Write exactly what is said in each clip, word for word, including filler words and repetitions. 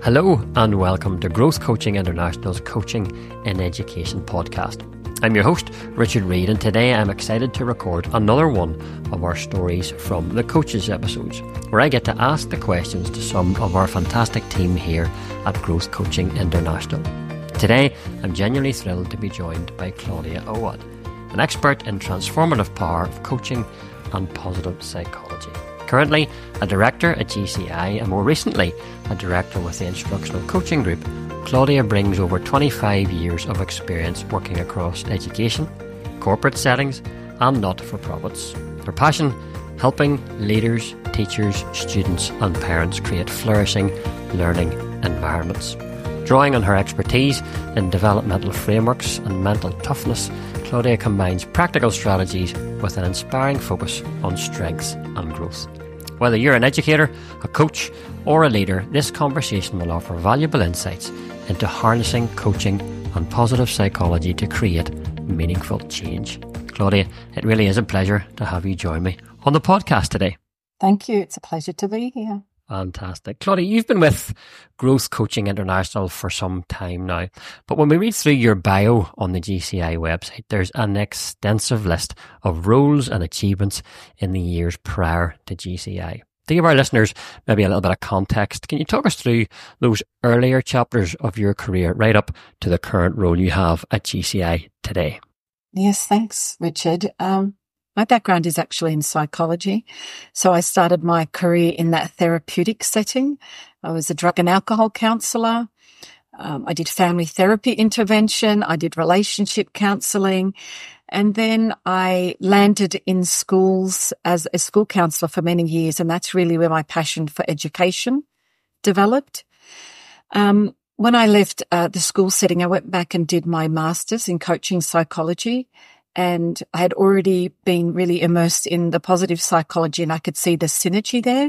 Hello and welcome to Growth Coaching International's Coaching in Education podcast. I'm your host, Richard Reid, and today I'm excited to record another one of our stories from the Coaches episodes, where I get to ask the questions to some of our fantastic team here at Growth Coaching International. Today, I'm genuinely thrilled to be joined by Claudia Awad, an expert in transformative power of coaching and positive psychology. Currently a director at G C I and more recently a director with the Instructional Coaching Group, Claudia brings over twenty-five years of experience working across education, corporate settings and not-for-profits. Her passion, helping leaders, teachers, students and parents create flourishing learning environments. Drawing on her expertise in developmental frameworks and mental toughness, Claudia combines practical strategies with an inspiring focus on strengths and growth. Whether you're an educator, a coach, or a leader, this conversation will offer valuable insights into harnessing coaching and positive psychology to create meaningful change. Claudia, it really is a pleasure to have you join me on the podcast today. Thank you. It's a pleasure to be here. Fantastic. Claudia, you've been with Growth Coaching International for some time now, but when we read through your bio on the G C I website, there's an extensive list of roles and achievements in the years prior to G C I. To give our listeners maybe a little bit of context, can you talk us through those earlier chapters of your career right up to the current role you have at G C I today? Yes, thanks, Richard. Um, My background is actually in psychology. So I started my career in that therapeutic setting. I was a drug and alcohol counsellor. Um, I did family therapy intervention. I did relationship counselling. And then I landed in schools as a school counsellor for many years. And that's really where my passion for education developed. Um, when I left uh, the school setting, I went back and did my master's in coaching psychology. And I had already been really immersed in the positive psychology and I could see the synergy there.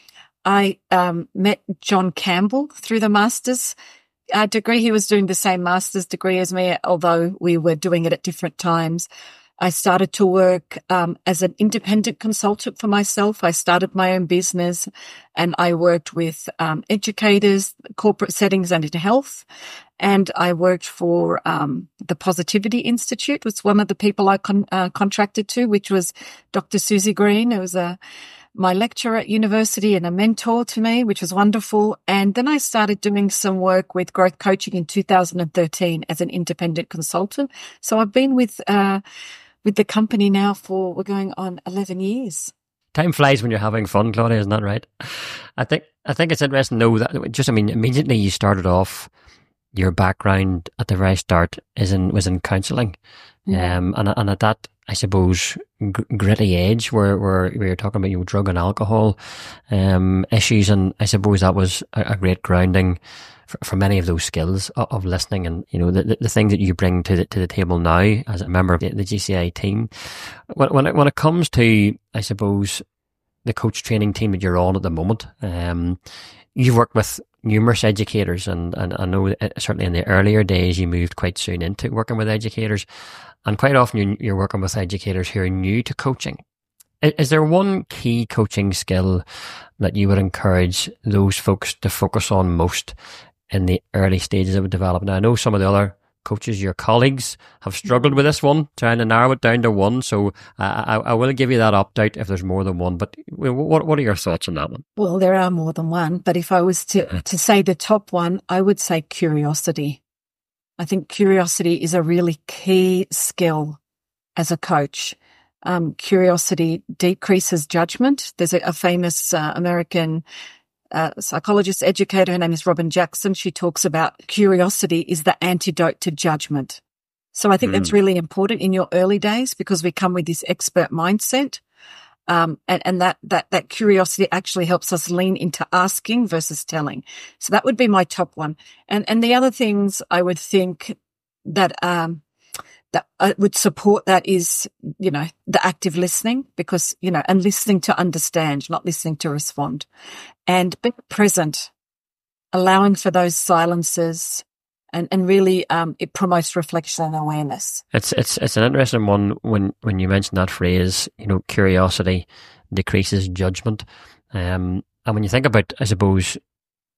I um, met John Campbell through the master's uh, degree. He was doing the same master's degree as me, although we were doing it at different times. I started to work um, as an independent consultant for myself. I started my own business and I worked with um, educators, corporate settings and in health. And I worked for um, the Positivity Institute, was one of the people I con- uh, contracted to, which was Doctor Susie Green, who was a, my lecturer at university and a mentor to me, which was wonderful. And then I started doing some work with Growth Coaching in two thousand thirteen as an independent consultant. So I've been with uh, with the company now for, we're going on eleven years. Time flies when you're having fun, Claudia, isn't that right? I think I think it's interesting to know that, just, I mean, immediately you started off, your background at the very start is in was in counselling, yeah. um, and and at that, I suppose, g- gritty age where where we were talking about, you know, drug and alcohol um, issues, and I suppose that was a, a great grounding for, for many of those skills of, of listening, and you know the, the the things that you bring to the to the table now as a member of the, the G C I team. When when it, when it comes to, I suppose, the coach training team that you're on at the moment, um, you've worked with numerous educators, and, and I know certainly in the earlier days you moved quite soon into working with educators, and quite often you're, you're working with educators who are new to coaching. Is, is there one key coaching skill that you would encourage those folks to focus on most in the early stages of development? Now, I know some of the other coaches, your colleagues, have struggled with this one, trying to narrow it down to one. So uh, I, I will give you that opt-out if there's more than one. But what what are your thoughts on that one? Well, there are more than one. But if I was to, to say the top one, I would say curiosity. I think curiosity is a really key skill as a coach. Um, curiosity decreases judgment. There's a, a famous uh, American Uh, psychologist, educator, her name is Robin Jackson. She talks about curiosity is the antidote to judgment. So I think mm. that's really important in your early days, because we come with this expert mindset. Um, and, and that, that, that curiosity actually helps us lean into asking versus telling. So that would be my top one. And, and the other things I would think that, um, that I would support that is, you know, the active listening, because, you know, and listening to understand, not listening to respond, and being present, allowing for those silences, and, and really, um, it promotes reflection and awareness. It's, it's, it's an interesting one when, when you mention that phrase, you know, curiosity decreases judgment. Um, and when you think about, I suppose,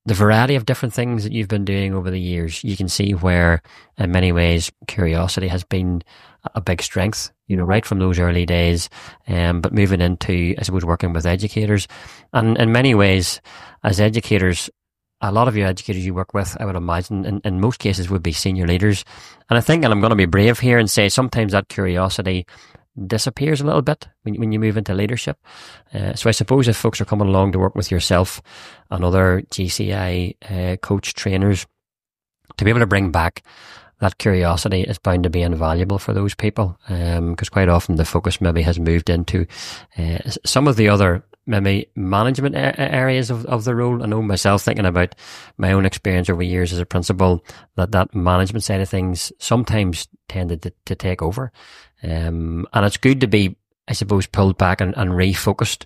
the variety of different things that you've been doing over the years, you can see where, in many ways, curiosity has been a big strength, you know, right from those early days. Um, but moving into, I suppose, working with educators. And in many ways, as educators, a lot of your educators you work with, I would imagine, in, in most cases would be senior leaders. And I think, and I'm going to be brave here and say sometimes that curiosity disappears a little bit when, when you move into leadership. Uh, so I suppose if folks are coming along to work with yourself and other G C I uh, coach trainers, to be able to bring back that curiosity is bound to be invaluable for those people, because um, quite often the focus maybe has moved into uh, some of the other maybe management areas of, of the role. I know myself, thinking about my own experience over years as a principal, that that management side of things sometimes tended to, to take over. Um, and it's good to be, I suppose, pulled back and, and refocused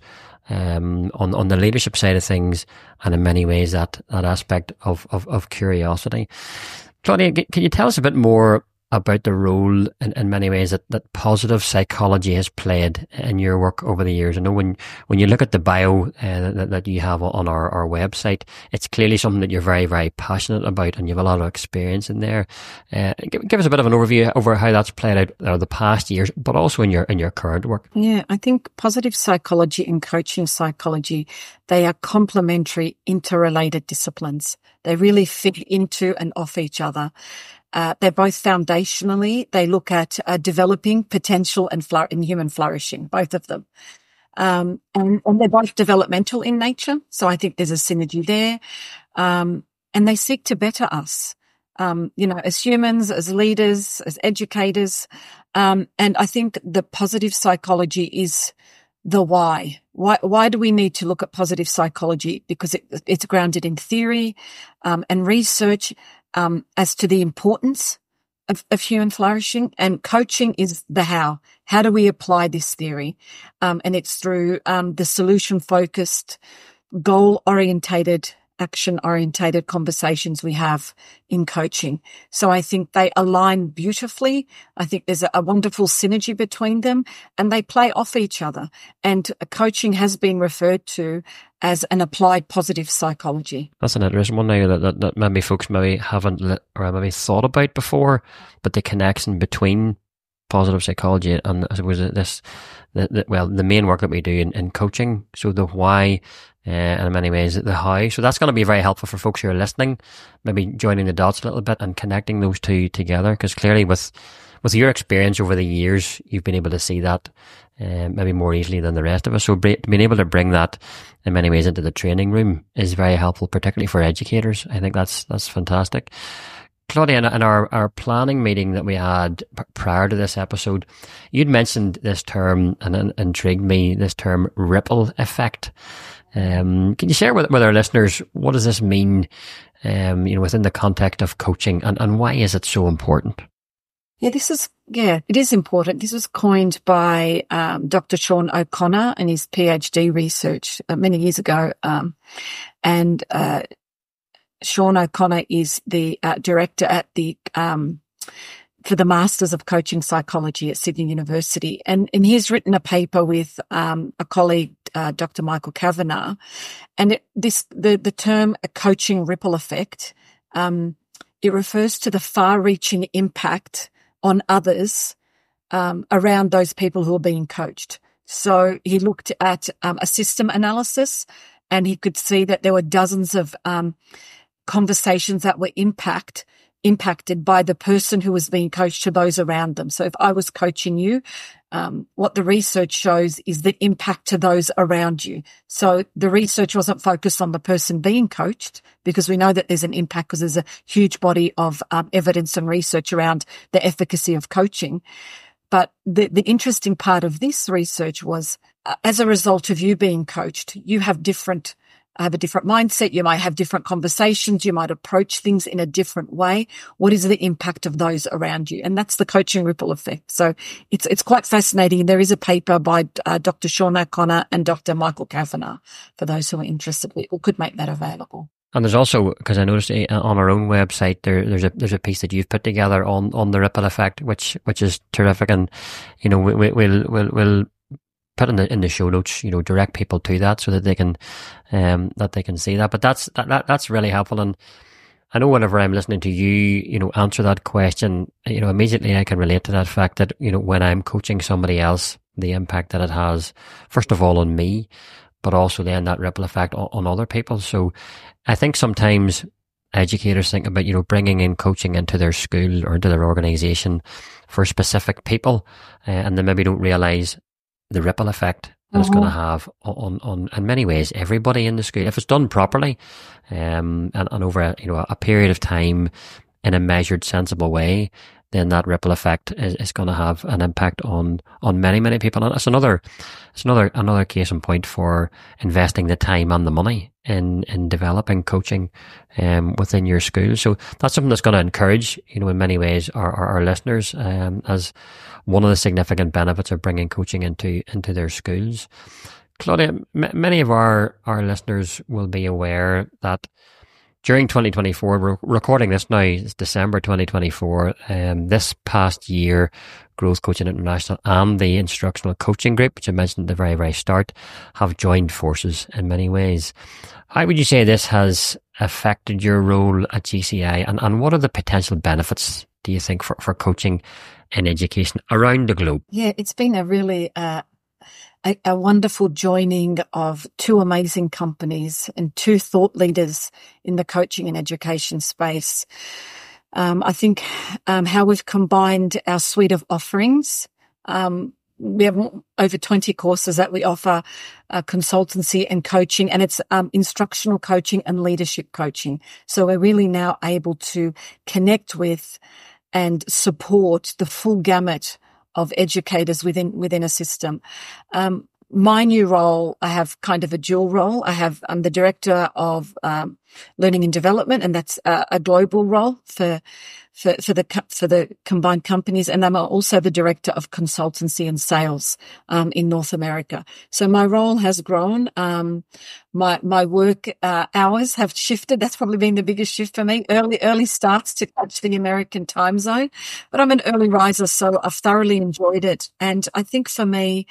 um, on, on the leadership side of things, and in many ways that, that aspect of, of, of curiosity. Claudia, can you tell us a bit more about the role in, in many ways that, that positive psychology has played in your work over the years? I know when, when you look at the bio uh, that, that you have on our, our website, it's clearly something that you're very, very passionate about, and you have a lot of experience in there. Uh, give, give us a bit of an overview over how that's played out over the past years, but also in your, in your current work. Yeah, I think positive psychology and coaching psychology, they are complementary, interrelated disciplines. They really fit into and off each other. Uh, they're both foundationally, they look at uh, developing potential and, flour- and human flourishing, both of them. Um, and, and they're both developmental in nature. So I think there's a synergy there. Um, and they seek to better us, um, you know, as humans, as leaders, as educators. Um, and I think the positive psychology is the why. Why, why do we need to look at positive psychology? Because it, it's grounded in theory, um, and research, um, as to the importance of, of human flourishing, and coaching is the how. How do we apply this theory? Um, and it's through, um, the solution focused, goal orientated, action orientated conversations we have in coaching. So I think they align beautifully. I think there's a, a wonderful synergy between them, and they play off each other. And coaching has been referred to as an applied positive psychology. That's an interesting one now that, that, that maybe folks maybe haven't lit, or maybe thought about before, but the connection between positive psychology and, I suppose, this, the, the, well, the main work that we do in, in coaching. So the why, uh, and in many ways the how. So that's going to be very helpful for folks who are listening, maybe joining the dots a little bit and connecting those two together, because clearly with with your experience over the years, you've been able to see that uh, maybe more easily than the rest of us. So being able to bring that in many ways into the training room is very helpful, particularly for educators. I think that's that's fantastic. Claudia, in our, our planning meeting that we had p- prior to this episode, you'd mentioned this term, and it intrigued me, this term ripple effect. Um, can you share with, with our listeners, what does this mean, um, you know, within the context of coaching, and, and why is it so important? Yeah, this is, yeah, it is important. This was coined by um, Doctor Sean O'Connor in his PhD research uh, many years ago. Um, and uh, Sean O'Connor is the uh, director at the um, for the Masters of Coaching Psychology at Sydney University, and and he's written a paper with um, a colleague, uh, Doctor Michael Kavanagh, and it, this the the term a coaching ripple effect. Um, it refers to the far-reaching impact on others um, around those people who are being coached. So he looked at um, a system analysis, and he could see that there were dozens of um, conversations that were impact impacted by the person who was being coached to those around them. So if I was coaching you, um, what the research shows is the impact to those around you. So the research wasn't focused on the person being coached, because we know that there's an impact because there's a huge body of um, evidence and research around the efficacy of coaching. But the, the interesting part of this research was, uh, as a result of you being coached, you have different have a different mindset. You might have different conversations. You might approach things in a different way. What is the impact of those around you? And that's the coaching ripple effect. So it's it's quite fascinating. There is a paper by uh, Doctor Sean O'Connor and Doctor Michael Kavanagh for those who are interested. We could make that available. And there's also, because I noticed on our own website, there, there's a there's a piece that you've put together on, on the ripple effect, which which is terrific. And you know, we, we, we'll we'll we'll put in the in the show notes, you know, direct people to that so that they can um that they can see that. But that's that, that that's really helpful. And I know whenever I'm listening to you, you know, answer that question, you know, immediately I can relate to that fact that, you know, when I'm coaching somebody else, the impact that it has, first of all, on me, but also then that ripple effect on, on other people. So I think sometimes educators think about, you know, bringing in coaching into their school or into their organisation for specific people, uh, and they maybe don't realise the ripple effect that it's going to have on, on, in many ways, everybody in the school. If it's done properly, um, and, and over a, you know, a period of time in a measured, sensible way, then that ripple effect is, is going to have an impact on, on many, many people. And it's another, it's another, another case in point for investing the time and the money in, in developing coaching, um, within your school. So that's something that's going to encourage, you know, in many ways our, our, our listeners, um, as one of the significant benefits of bringing coaching into, into their schools. Claudia, m- many of our, our listeners will be aware that during twenty twenty-four, we're recording this now, it's December twenty twenty-four, um, this past year, Growth Coaching International and the Instructional Coaching Group, which I mentioned at the very, very start, have joined forces in many ways. How would you say this has affected your role at G C I, and, and what are the potential benefits, do you think, for, for coaching in education around the globe? Yeah, it's been a really uh, a, a wonderful joining of two amazing companies and two thought leaders in the coaching and education space. Um, I think um, how we've combined our suite of offerings. Um, we have over twenty courses that we offer, uh, consultancy and coaching, and it's um, instructional coaching and leadership coaching. So we're really now able to connect with and support the full gamut of educators within within a system. Um, my new role, I have kind of a dual role. I have I'm the director of um, learning and development, and that's a, a global role for for for the for the combined companies, and I'm also the director of consultancy and sales um, in North America. So my role has grown. Um, my my work uh, hours have shifted. That's probably been the biggest shift for me. Early early starts to catch the American time zone, but I'm an early riser, so I've thoroughly enjoyed it. And I think for me,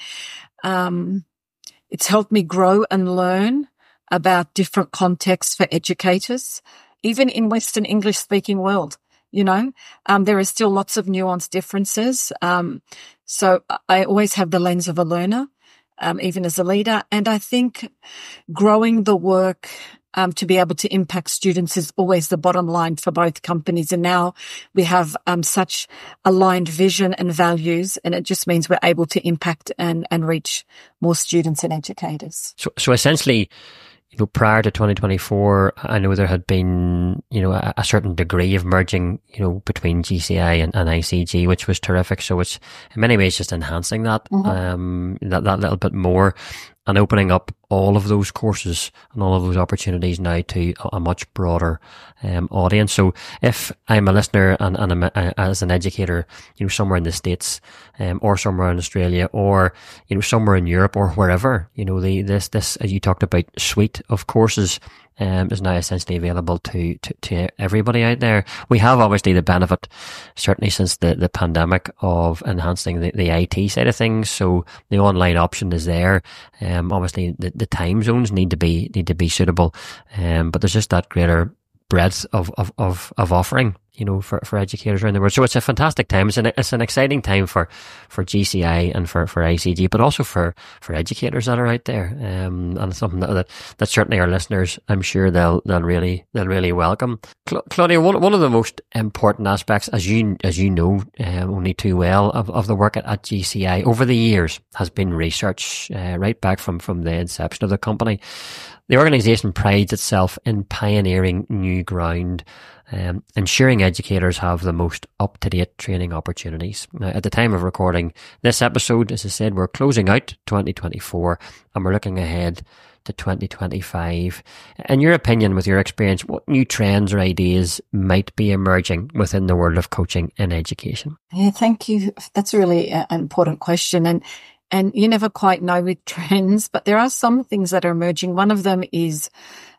um, it's helped me grow and learn about different contexts for educators, even in Western English speaking world. You know, um, there are still lots of nuanced differences. Um, so I always have the lens of a learner, um, even as a leader. And I think growing the work, um, to be able to impact students is always the bottom line for both companies. And now we have, um, such aligned vision and values, and it just means we're able to impact and, and reach more students and educators. So, so essentially, you know, prior to twenty twenty-four, I know there had been, you know, a, a certain degree of merging, you know, between G C I and, and I C G, which was terrific. So it's in many ways just enhancing that, mm-hmm. um, that, that little bit more and opening up all of those courses and all of those opportunities now to a, a much broader, um, audience. So if I'm a listener and, and I'm a, as an educator, you know, somewhere in the States, um, or somewhere in Australia, or, you know, somewhere in Europe or wherever, you know, the, this, this, as you talked about, suite of courses, um, is now essentially available to, to, to everybody out there. We have obviously the benefit, certainly since the, the pandemic, of enhancing the, the I T side of things. So the online option is there. Um, obviously the, the time zones need to be, need to be suitable. Um, but there's just that greater breadth of, of, of, of offering, you know, for, for educators around the world. So it's a fantastic time. It's an, it's an exciting time for, for G C I and for, for I C G, but also for, for educators that are out there. Um, and it's something that, that, that certainly our listeners, I'm sure they'll, they'll really, they'll really welcome. Cla- Claudia, one, one of the most important aspects, as you, as you know, uh, only too well, of, of the work at, at G C I over the years has been research, uh, right back from, from the inception of the company. The organisation prides itself in pioneering new ground, um, ensuring educators have the most up-to-date training opportunities. Now, at the time of recording this episode, as I said, we're closing out twenty twenty-four and we're looking ahead to twenty twenty-five. In your opinion, with your experience, what new trends or ideas might be emerging within the world of coaching in education? Yeah, thank you. That's really an important question. And And you never quite know with trends, but there are some things that are emerging. One of them is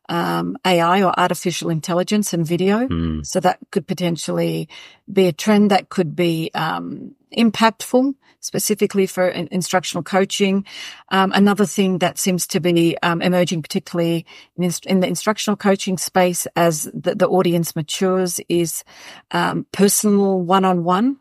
um, A I or artificial intelligence and video. Mm. So that could potentially be a trend that could be um, impactful, specifically for in- instructional coaching. Um, another thing that seems to be um, emerging, particularly in, inst- in the instructional coaching space as the, the audience matures, is um, personal one-on-one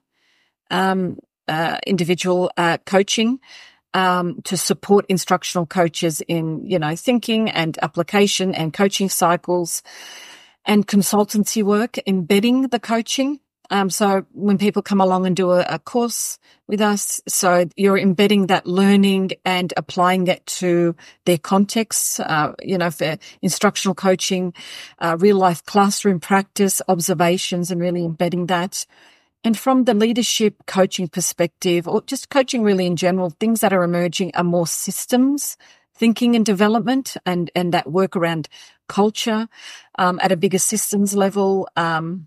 um, uh, individual uh, coaching. Um, to support instructional coaches in, you know, thinking and application and coaching cycles and consultancy work, embedding the coaching. Um, so when people come along and do a, a course with us, so you're embedding that learning and applying that to their contexts, uh, you know, for instructional coaching, uh, real life classroom practice, observations, and really embedding that. And from the leadership coaching perspective, or just coaching really in general, things that are emerging are more systems thinking and development, and, and that work around culture um, at a bigger systems level, um,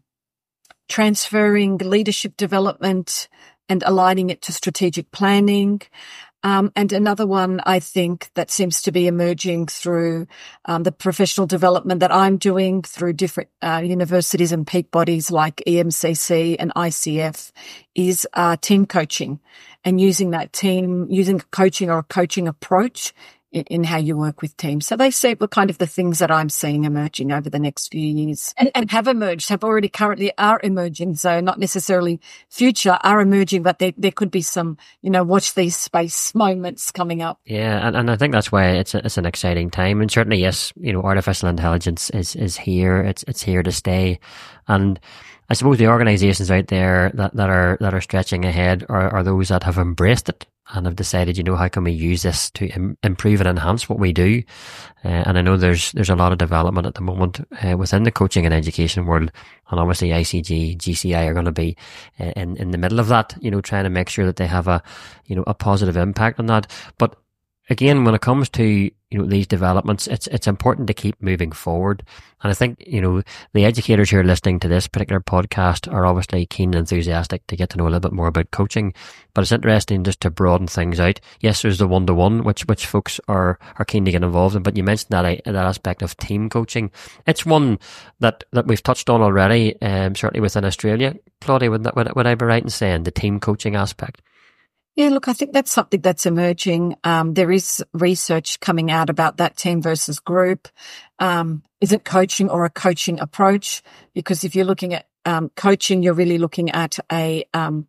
transferring leadership development and aligning it to strategic planning. Um, and another one, I think, that seems to be emerging through um, the professional development that I'm doing through different uh, universities and peak bodies like E M C C and I C F is uh, team coaching, and using that team, using coaching or a coaching approach in, in how you work with teams. So they say were kind of the things that I'm seeing emerging over the next few years, and, and have emerged, have already currently are emerging. So not necessarily future are emerging, but there, there could be some, you know, watch these space moments coming up. Yeah, and, and I think that's why it's a, it's an exciting time. And certainly, yes, you know, artificial intelligence is, is here. It's it's here to stay. And I suppose the organisations out there that, that are that are stretching ahead are, are those that have embraced it and have decided, you know, how can we use this to im- improve and enhance what we do? Uh, and I know there's there's a lot of development at the moment uh, within the coaching and education world, and obviously I C G, G C I are going to be uh, in in the middle of that, you know, trying to make sure that they have a, you know, a positive impact on that. But again, when it comes to, you know, these developments, it's it's important to keep moving forward. And I think, you know, the educators who are listening to this particular podcast are obviously keen and enthusiastic to get to know a little bit more about coaching. But it's interesting just to broaden things out. Yes, there's the one-to-one, which which folks are, are keen to get involved in. But you mentioned that that aspect of team coaching. It's one that, that we've touched on already, um, certainly within Australia. Claudia, would, that, would, would I be right in saying the team coaching aspect? Yeah, look, I think that's something that's emerging. Um, there is research coming out about that team versus group. Um, is it coaching or a coaching approach? Because if you're looking at um, coaching, you're really looking at a um,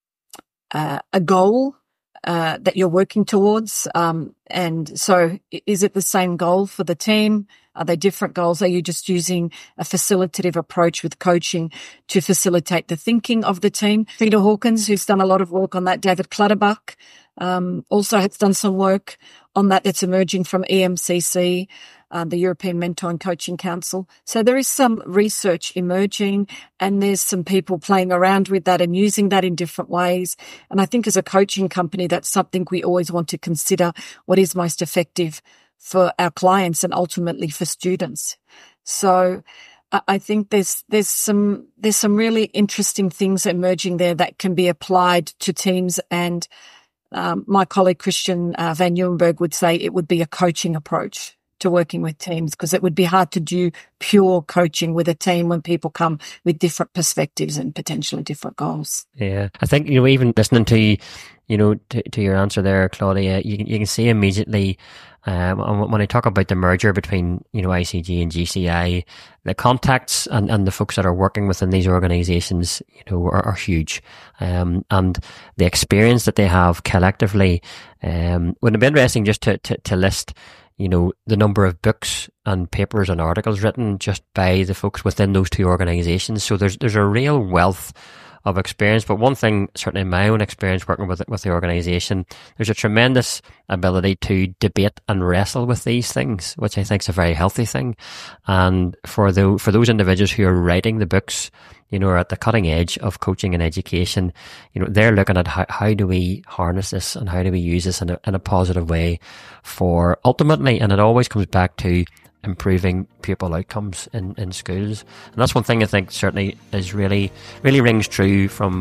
uh, a goal uh, that you're working towards. Um, and so is it the same goal for the team? Are they different goals? Are you just using a facilitative approach with coaching to facilitate the thinking of the team? Peter Hawkins, who's done a lot of work on that, David Clutterbuck, um, also has done some work on that that's emerging from E M C C, um, the European Mentor and Coaching Council. So there is some research emerging, and there's some people playing around with that and using that in different ways. And I think as a coaching company, that's something we always want to consider, what is most effective for our clients and ultimately for students. So I think there's there's some there's some really interesting things emerging there that can be applied to teams. And um, my colleague Christian uh, Van Nieuwenberg would say it would be a coaching approach to working with teams, because it would be hard to do pure coaching with a team when people come with different perspectives and potentially different goals. Yeah, I think, you know, even listening to you, you know, to, to your answer there, Claudia, you can, you can see immediately, um, when I talk about the merger between, you know, I C G and G C I, the contacts and, and the folks that are working within these organisations, you know, are, are huge. Um, and the experience that they have collectively, um, would it be interesting just to, to, to list, you know, the number of books and papers and articles written just by the folks within those two organisations. So there's there's a real wealth of experience. But one thing, certainly in my own experience working with with the organisation, there's a tremendous ability to debate and wrestle with these things, which I think is a very healthy thing. And for the for those individuals who are writing the books, you know, are at the cutting edge of coaching and education, you know, they're looking at how, how do we harness this and how do we use this in a, in a positive way for ultimately, and it always comes back to improving pupil outcomes in, in schools. And that's one thing I think certainly is really, really rings true from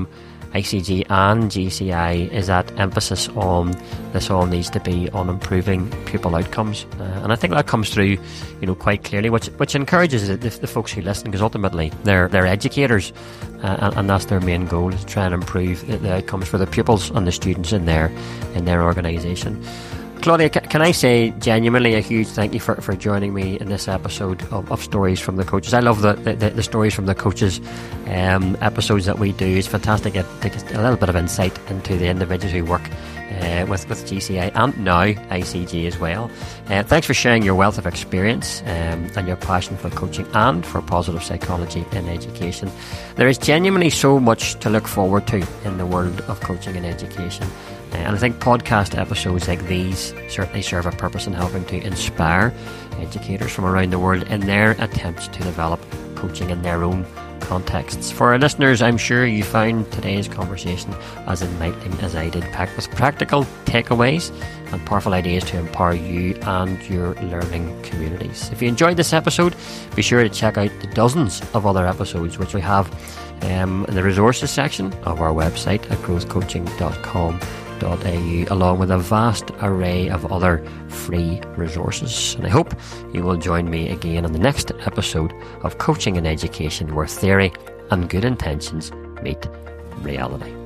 I C G and G C I is that emphasis on this all needs to be on improving pupil outcomes, uh, and I think that comes through, you know, quite clearly, which which encourages the, the folks who listen, because ultimately they're they're educators, uh, and, and that's their main goal, is to try and improve the, the outcomes for the pupils and the students in their in their organisation. Claudia, can I say genuinely a huge thank you for, for joining me in this episode of, of Stories from the Coaches. I love the, the, the Stories from the Coaches um, episodes that we do. It's fantastic to get a little bit of insight into the individuals who work uh, with, with G C I and now I C G as well. Uh, thanks for sharing your wealth of experience um, and your passion for coaching and for positive psychology in education. There is genuinely so much to look forward to in the world of coaching and education. Uh, and I think podcast episodes like these certainly serve a purpose in helping to inspire educators from around the world in their attempts to develop coaching in their own contexts. For our listeners, I'm sure you found today's conversation as enlightening as I did, packed with practical takeaways and powerful ideas to empower you and your learning communities. If you enjoyed this episode, be sure to check out the dozens of other episodes which we have um, in the resources section of our website at growth coaching dot com. A U, along with a vast array of other free resources. And I hope you will join me again on the next episode of Coaching and Education, where theory and good intentions meet reality.